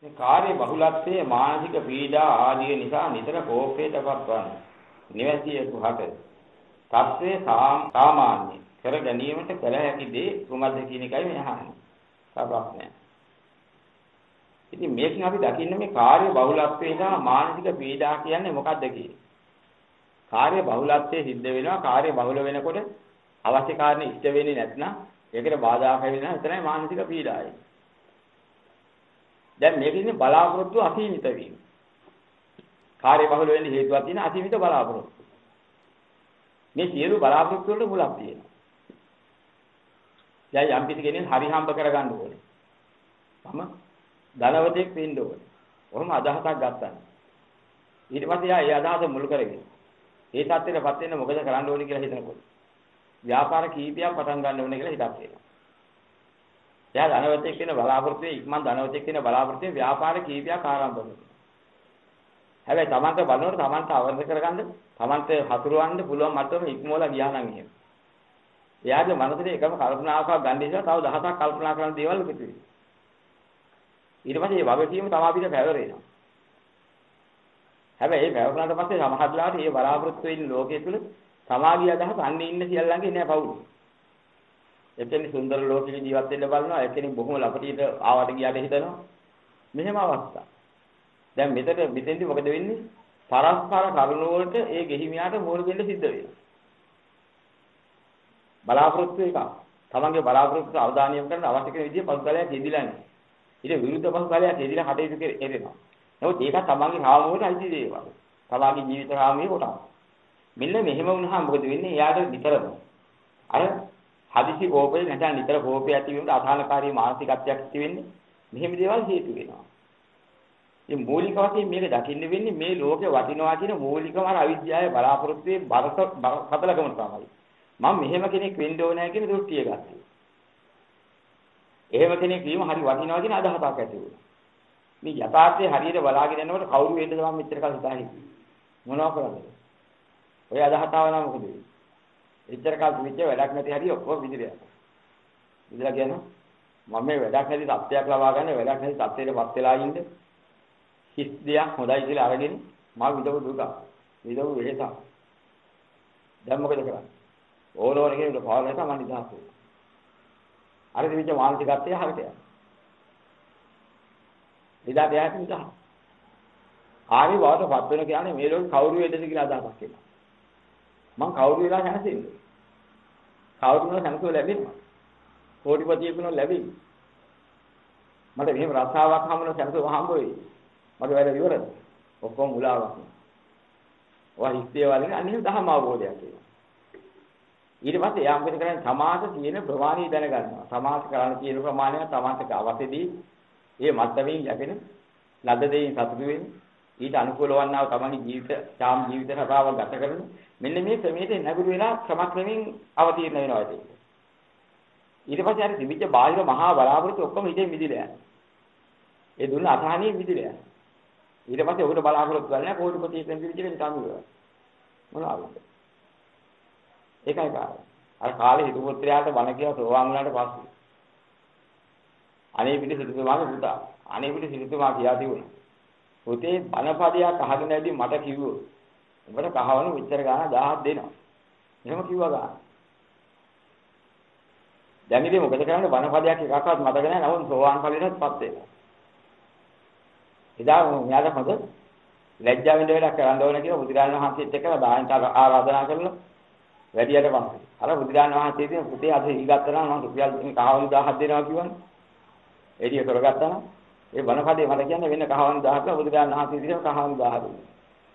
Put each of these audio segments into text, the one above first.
මේ කාර්ය බහුලත්වයේ මානසික පීඩා ආදී නිසා නිතර කෝපයටපත් වන නිවැසියෙකු හට තත්ත්වයේ සාමාන්‍ය කර ගැනීමට කල හැකි දේ කුමක්ද කියන එකයි මේ අහන්නේ. ප්‍රශ්නය. ඉතින් මේකෙන් අපි දකින්නේ මේ කාර්ය බහුලත්වයේ සහ මානසික පීඩා කියන්නේ මොකක්ද කියන්නේ. කාර්ය බහුලත්වයේ සිද්ධ වෙනවා කාර්ය බහුල වෙනකොට අවශ්‍ය කාරණේ ඉෂ්ට වෙන්නේ නැත්නම් ඒකට බාධා වෙනවා එතනයි මානසික පීඩාවයි. දැන් මේකෙන්නේ බලාපොරොත්තු අසීමිත වීම. කාර්ය බහුල වෙන්න හේතුවක් තියෙන අසීමිත බලාපොරොත්තු. මේ සියලු බලාපොරොත්තු වලට මුලක් තියෙනවා. දැන් යම් කිසි කෙනෙක් හරි හම්බ කරගන්න ඕනේ. මම ධනවතෙක් වෙන්න ඕනේ. ඔහොම අදහසක් ගත්තා. ඊට පස්සේ ඒ අදහස මුල් කරගෙන ඒ තත්ත්වෙටපත් වෙන්න මොකද කරන්න ඕනේ කියලා හිතනකොට ව්‍යාපාර කීපයක් පටන් ගන්න ඕනේ කියලා හිතක් වෙනවා. එයා ධනවතෙක් වෙන බලාපොරොත්තු ඉක්මන් ධනවතෙක් වෙන බලාපොරොත්තු ව්‍යාපාර කීපයක් ආරම්භ කරනවා. හැබැයි Tamanta බලනකොට Tamanta අවබෝධ කරගන්න Tamanta හසුරවන්න පුළුවන් මට්ටම ඉක්මවලා ගියා නම් එහෙම. එයාගේ මනසේ එකම කල්පනාවක් ගන්න ඉස්සෙල්ලා තව 10ක් කල්පනා කරන දේවල් එකතු වෙනවා. ඊට පස්සේ මේ වගකීම තමයි අපිට පැවරෙනවා. හැබැයි මේ පැවරුණාට පස්සේ සමහරట్లాට මේ බලාපොරොත්තු වෙන ලෝකයේ තුල සමාගිය අදහස අන්නේ ඉන්න සියල්ලන්ගේ නෑ පවුල. එතෙන් සුන්දර ලෝකෙක ජීවත් වෙන්න බලනවා. එතනින් බොහොම ලපටියට ආවට ගියාට හිතනවා. මෙහෙම අවස්ථා. දැන් මෙතෙන්දි මොකද වෙන්නේ? පරස්පර කරුණ වලට ඒ ගෙහිමියාට මෝර දෙන්න සිද්ධ වෙනවා. බලාපොරොත්තු එක. තමන්ගේ බලාපොරොත්තු අවධානය යොමු කරන අවශ්‍ය කෙන විදිහේ පසුතලයක් යෙදිලා නැහැ. ඊට විරුද්ධ පසුතලයක් යෙදිලා කටයුතු කෙරෙනවා. නමුත් ඒක තමන්ගේ රාමුවට අයිති දේවල්. තමන්ගේ ජීවිත රාමුවේ කොටස්. මෙන්න මෙහෙම වුණාම මොකද වෙන්නේ? එයාට විතරම අර හදිසි කෝපේ නැත්නම් නිතර කෝපය ඇති වෙනකොට අසහනකාරී මානසිකත්වයක් ඇති වෙන්නේ. මෙහෙම දේවල් හේතු වෙනවා. මේ මූලික වශයෙන් මේක දකින්න වෙන්නේ මේ ලෝකේ වටිනවා කියන මූලිකම අර අවිද්‍යාවේ බලාපොරොත්තුවේ බරකම තමයි. මම මෙහෙම කෙනෙක් වෙන්න ඕනේ කියන දෘෂ්ටිය ගත්තා. එහෙම කෙනෙක් වීම හරි වටිනවා කියන අදහසක් ඇති වුණා. මේ යථාර්ථයේ හරියට බලාගෙන යනකොට කවුරු වෙන්නද මම මෙච්චර කල් හිතා හිටියේ. මොනවා කරන්නද? ඔය අදහස ආවම මොකද වෙන්නේ? එච්චර කල් පිළිච්ච වැඩක් නැති හරිය ඔක්කොම විදිහට. විදිහට කියනවා මම මේ වැඩක් නැති සත්‍යයක් ලබා ගන්න වැඩක් නැති සත්‍යයටපත් වෙලා ඉන්න හිස් දෙයක් හොඳයි කියලා අරගෙන මම විදව දුක විදව වෙහස. දැන් මොකද කරන්නේ? ඕනෝන කෙනෙකුට පාවල නැත මම නිදහස් වෙනවා. අර දිවිච්ච මානසිකත්වය හරියට යනවා. ඉදා දෙයක් නිදහස්. ආනි වාටපත් වෙන කියන්නේ මේ ලෝකේ කවුරු වේදද කියලා අදහසක් එනවා. මං කවුරු වෙලා හැනසෙන්නේ? කවුරු වෙලා හැනසෙව ලැබෙන්නේ? කෝටිපතියෙකුන ලැබෙන්නේ. මට මෙහෙම රස්සාවක් හම්බුන හැනසෙව හම්බ වෙයි. මගේ වැඩ ඉවරද? ඔක්කොම මුලාවක්. ඔය හිතේ වලින් අනිත් දහම අවබෝධයක් වෙනවා. ඊට පස්සේ යාම් වෙන කරන්නේ සමාස කියන ප්‍රමාණය දැනගන්නවා. සමාස කරන්න කියන ප්‍රමාණය සමාසක අවශ්‍යදී මේ මත්තමින් ලැබෙන ලද්ද දෙයින් සතුටු වෙන්නේ. ඊට අනුකූල වන්නා තමන්ගේ ජීවිත රටාව ගත කරන මෙන්න මේ ක්‍රමයට නැගුරු වෙලා ක්‍රමක්‍රමයෙන් අවතීර්ණ වෙනවා ඒක. ඊට පස්සේ හරි තිබිච්ච බාහිර මහා බලාපොරොත්තු ඔක්කොම හිතේ මිදිලා යනවා. ඒ දුන්න අසහනිය මිදිලා යනවා. ඊට පස්සේ ඔකට බලාපොරොත්තු ගන්න කෝටිපති කෙනෙක් විදිහට තමයි මොනවාද? ඒකයි කාරණා. අර කාලේ හිතු පුත්‍රයාට බණ කියලා සෝවාන් වුණාට පස්සේ අනේ පිටි සිටුමාගේ පුතා අනේ පිටි සිටුමා කියා තිබුණා. පුතේ බණපදයක් අහගෙන ඇදී මට කිව්වෝ. උඹට කහවණු මෙච්චර ගාන 1000ක් දෙනවා. එහෙම කිව්වා ගාන. දැන් ඉතින් මොකද කරන්නේ බණපදයක් එකක්වත් මතක නැහැ. නමුත් සෝවාන් ඵලයටපත් වෙනවා. එදා මෙයාට හොඳ ලැජ්ජාවෙන් දෙයක් කරන්න ඕන කියලා බුදුරජාණන් වහන්සේත් එක්කලා දායන්ට ආරාධනා කරලා වැඩියට පස්සේ අර බුදුරජාණන් වහන්සේ ඉතින් පුතේ අද ඉගත්තා නම් මම රුපියල් කහවණු 1000ක් දෙනවා කිව්වනේ. එළිය කරගත්තා නම් ඒ බණපදේ මට කියන්නේ වෙන කහවණු 1000ක් බුදුරජාණන් වහන්සේ ඉතින් කහවණු 1000 දුන්නා.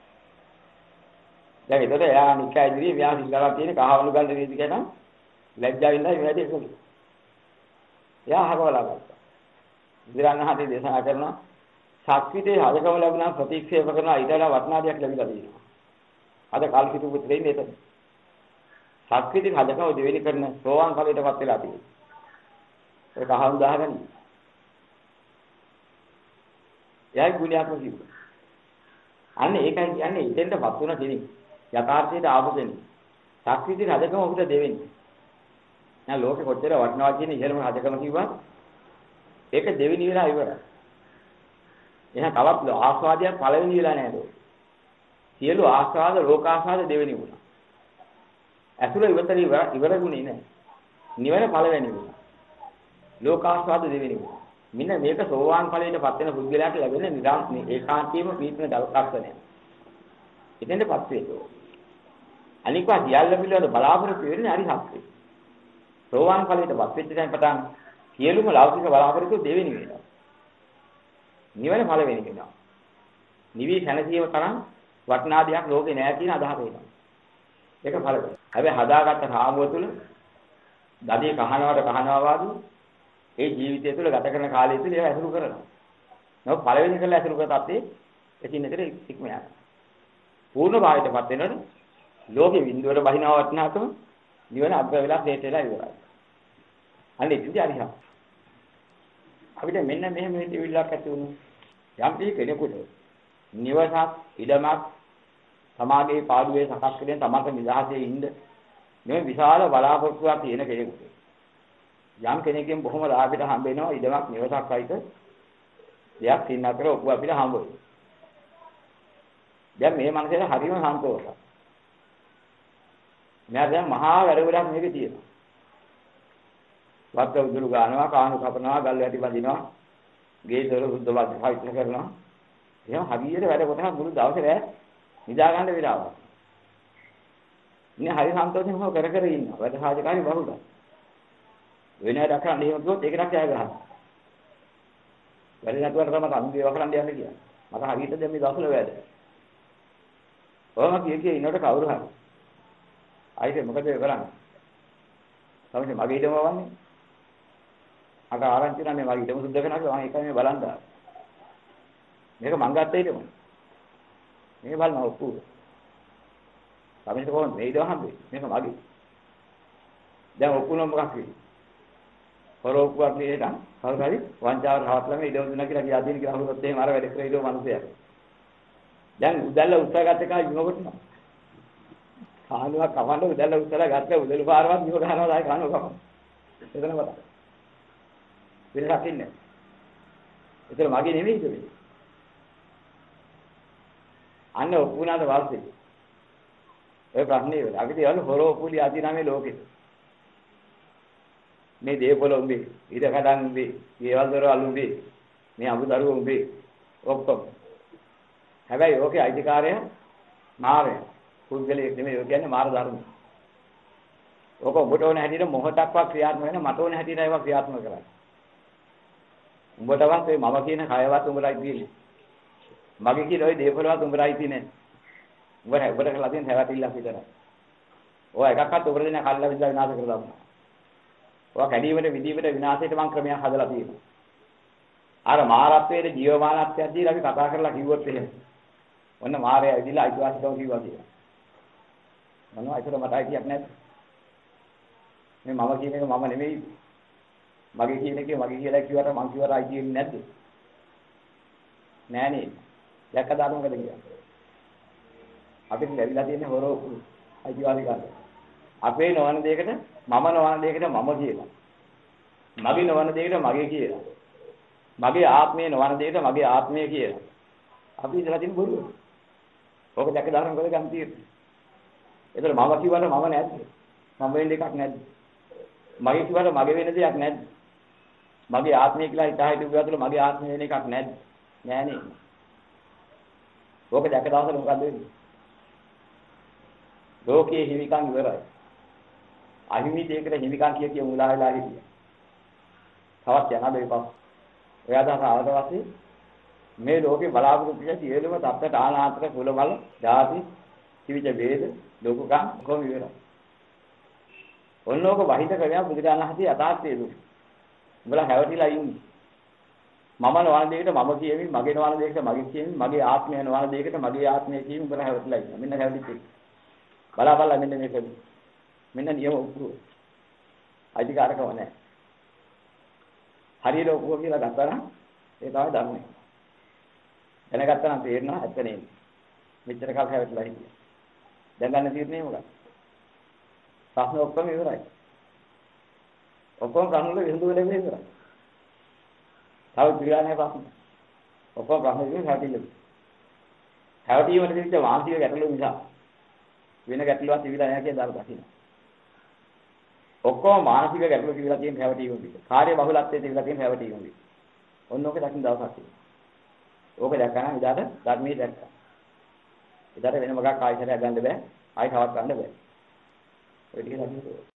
දැන් ඒතර එයා නිකයි ඉදිරියේ මෙයා සිල්ලාවක් තියෙන කහවණු ගන්න වේදි කියන ලැජ්ජාවෙන් ඉඳලා වැඩි කළා. එයා අහකවලා ගත්තා. බුදුරජාණන් වහන්සේ දේශනා කරනවා ශක්තිතේ හදකම ලැබුණා ප්‍රතික්ෂේප කරනවා ඊටලා වටනාදියක් ලැබිලා තියෙනවා. අද කල්පිත පුත්‍රේ ඉන්නේ එතන. ශක්තිතේ හදකම දෙවෙනි කරන සෝවාන් ඵලයටපත් වෙලා තියෙනවා. ඒක කහවණු 1000 ගන්න. එයායි ගුණයක් කිව්වා. අන්න ඒකයි කියන්නේ ඉතින්ටපත් වුණ කෙනෙක්. යථාර්ථයට ආපු කෙනෙක්. ශක්තිති රජකම ඔබට දෙවෙන්නේ. දැන් ලෝකෙ කොච්චර වටිනවා කියන ඉහළම රජකම කිව්වා ඒක දෙවෙනි වෙලා ඉවරයි. එහෙනම් තවත් ආස්වාදයක් පළවෙනි වෙලා නේද? සියලු ආස්වාද ලෝකාස්වාද දෙවෙනි වුණා. අසුර ඉවරුනේ නැහැ. නිවන පළවෙනි වුණා. ලෝකාස්වාද දෙවෙනි වුණා. මෙන්න මේක සෝවාන් ඵලයටපත් වෙන පුද්ගලයාට ලැබෙන නිරාන්තේ ඒකාන්තීයම පීඨන දවසක්සනේ. ඉතින්දපත් වේදෝ. අනිකවා සියල්ල පිළිබඳ බලාපොරොත්තු වෙන්නේ හරි සත්‍යයි. සෝවාන් ඵලයටපත් වෙච්ච දැන් පටන් සියලුම ලෞකික බලාපොරොත්තු දෙවෙනි වෙනවා. නිවන පළවෙනි වෙනවා. නිවි සැනසීම තරම් වටිනා දෙයක් ලෝකේ නැහැ කියන අදහස එනවා. ඒක පළවෙනි. හැබැයි හදාගත්ත රාමුව තුළ දඩේ කහනවා වාගේ ඒ ජීවිතය තුළ ගත කරන කාලය තුළ ඒවා ඇසුරු කරනවා. නමුත් පළවෙනි කරලා ඇසුරු කර තත්ත්වේ එකින් එකට ඉක්ම යනවා. පූර්ණ භාවයටපත් වෙනකොට ලෝකෙ විඳුවර බහිනව වටනකම නිවන අග්‍ර වෙලා හේට වෙලා ඉවරයි. අන්න ඉතින් හරිහා. අපිට මෙන්න මෙහෙම හිතවිල්ලක් ඇති වුණා. යම් කෙනෙකුට නිවසක් ඉඩමක් සමාගයේ පාඩුවේ සකස් කරගෙන තමන්ට නිදහසේ ඉන්න මේ විශාල බලාපොරොත්තුවක් තියෙන කෙනෙකුට යම් කෙනෙක්ගෙන් බොහොම ලාභයට හම්බ වෙනවා ඉඩමක් නිවසක් සහිත දෙයක් තින්න අතර ඔප්පු අපිට හම්බ වෙනවා. දැන් මේ මනසට හරිම සන්තෝෂයි. මම දැන් මහා වැඩ ගොඩක් මේකේ තියෙනවා. වත් උදුළු ගන්නවා, කාණු කපනවා, ගල් වැටි බඳිනවා, ගේ දොර සුද්ධ වායිත් කරනවා. එහෙනම් හරියට වැඩ කොටහ මුළු දවසේ රැ නිදා ගන්න වෙලාවක්. ඉන්නේ හරි සන්තෝෂෙන් මොකද කර කර ඉන්නවා. වැඩ සාජකාරී බහුලයි. වෙන වැඩක් කරන්න එහෙම කිව්වොත් ඒකට ජය ගන්නවා. වැඩ නැතුවට තමයි අන්තිම වකරන්න යන්නේ කියන්නේ. මට හරියට දැන් මේ දවස්වල වැඩ. ඔයම කිය ඉන්නකොට කවුරු හරි. ආයිත් මොකද කරන්නේ? තමයි මගේ ඊටම වන්නේ. අර ආරංචි නම් මේ මගේ ඊටම සුද්ධ කරනවා මම ඒකයි මේ බලන් දාන්නේ. මේක මං ගත්ත ඊටම. මේ බලන ඔක්කො. තමයි කොහොමද මේ ඊටම හම්බෙන්නේ? මේක මගේ. දැන් ඔක්කොම මොකක් වෙන්නේ? පරෝපුවක් නේද? කවුරුහරි වංචාවට හවත්ලම ඊටම දුන්නා කියලා කියා දෙන කියලා හුරුත් එහෙම අර වැඩ කරේ ඊටම මිනිසයා. දැන් උදැල්ල උත්සාහගත එකයි ඉන්නකොට නෝ. කානුවක් කවන්න උදැල්ල උත්සාහ ගත්ත උදළු පාරවත් නිව ගන්නවා ආයි කානුව කවන්න. එතන මත. වෙනසක් ඉන්නේ. ඒතර මගේ නෙමෙයිද මේ? අන්න ඔපුණාද වාස්තේ. ඒ ප්‍රශ්නේ වෙලා. අපි කියවලු හොරෝ පුලි ආදීනාමේ ලෝකෙ. මේ දේපොළ උඹේ, ඉර කඩන් උඹේ, ගේවල් දොර අලු උඹේ, මේ අමුදරුව උඹේ ඔක්කොම. හැබැයි ඕකේ අයිතිකාරය මාරය. පුද්ගලයෙක් නෙමෙයි ඔය කියන්නේ මාර ධර්ම. ඕක ඔබට ඕන හැටියට මොහොතක්වත් ක්‍රියාත්මක වෙන මට ඕන හැටියට ඒවා ක්‍රියාත්මක කරන්නේ. උඹටවත් මේ මම කියන කයවත් උඹලයි තියෙන්නේ. මගේ කියන ওই දේපොළවත් උඹලයි තියෙන්නේ. උඹට කරලා තියෙන හැවටිල්ලක් විතරයි. ඔය එකක්වත් උඹට දෙන කල්ලා විඳලා විනාශ කරලා දානවා. ඔය කැඩීමට විදීමට විනාශයට මං ක්‍රමයක් හදලා තියෙනවා. අර මාරත්වයේ ජීවමානත්වයක් දීලා අපි කතා කරලා කිව්වොත් එහෙම. ඔන්න මාරය ඇවිදලා අයිතිවාසිකම් කිව්වා කියලා. මොනවා ඒතර මට අයිතියක් නැද්ද? මේ මම කියන එක මම නෙමෙයි. මගේ කියන එකේ මගේ කියලා කිව්වට මං කිව්වට අයිතියක් නැද්ද? නෑනේ. දැක්ක දාන්න මොකද කියන්නේ? අපිට ලැබිලා තියෙන හොරෝ අයිතිවාසිකම්. අපේ නොවන දෙයකට මම නොවන දෙයකට මම කියලා. මගේ නොවන දෙයකට මගේ කියලා. මගේ ආත්මය නොවන දෙයකට මගේ ආත්මය කියලා. අපි ඉතලා තියෙන බොරුව. ඔක දැක්ක දාන්න මොකද ගන්න තියෙන්නේ? ඒතර මම කිව්වට මම නැද්ද? මම වෙන්න එකක් නැද්ද? මගේ කිව්වට මගේ වෙන දෙයක් නැද්ද? මගේ ආත්මය කියලා හිතා හිතුවා තුළ මගේ ආත්මය වෙන එකක් නැද්ද? නෑනේ. ඕක දැක්ක දවසට මොකද වෙන්නේ? ලෝකයේ හිමිකම් ඉවරයි. අහිමි දෙයකට හිමිකම් කිය මුලා වෙලා හිටියා. තවත් යන දෙයක්. එයා තමයි ආවට පස්සේ මේ ලෝකේ බලාපොරොත්තු වෙච්ච සියලුම තත්ත්ව තානාන්තර කුලවල ಜಾති කිවිච වේද ලෝකකම් කොහොම ඉවරයි. ඔන්නෝක වහිත කරගෙන බුදුරජාණන් වහන්සේ යථාර්ථය දුන්නා. උඹලා හැවටිලා ඉන්නේ. මම නොවන දෙයකට මම කියමි, මගේ නොවන දෙයකට මගේ කියමි, මගේ ආත්මය නොවන දෙයකට මගේ ආත්මය කියමි උඹලා හැවටිලා ඉන්නවා. මෙන්න හැවටිච්ච. බලාපල්ලා මෙන්න මේක. මෙන්න නියම උපුරු. අධිකාරකම නැහැ. හරියට උපුරු කියලා ගත්තා නම් ඒ තමයි ධර්මය. දැනගත්තා නම් තේරෙනවා ඇත්ත නෙමෙයි. මෙච්චර කාල හැවටිලා හිටියා. දැන් ගන්න තීරණය මොකක්ද? ප්‍රශ්න ඔක්කොම ඉවරයි. ඔක්කොම ප්‍රශ්න වල විසඳුම ලැබෙන්නේ ඉවරයි. තව ක්‍රියානේ ප්‍රශ්න. ඔක්කොම ප්‍රශ්න තියෙන්නේ හැවටිල්ල. හැවටීමට තිබිච්ච මානසික ගැටලු නිසා වෙන ගැටලුවක් තිබිලා නැහැ කියලා දාලා දකින්න. ඔක්කොම මානසික ගැටලු තිබිලා තියෙන හැවටීම පිට. කාර්ය බහුලත්වයේ තිබිලා තියෙන හැවටීම පිට. ඔන්න ඔක දකින්න දවසක් තියෙනවා. ඕක දැක්කම ඉදාට ධර්මයේ දැක්කා. ඉදාට වෙන මොකක් ආයෙත් ගන්න බෑ. ආයෙ කවක් ගන්න බෑ. ඔය ටික දකින්න.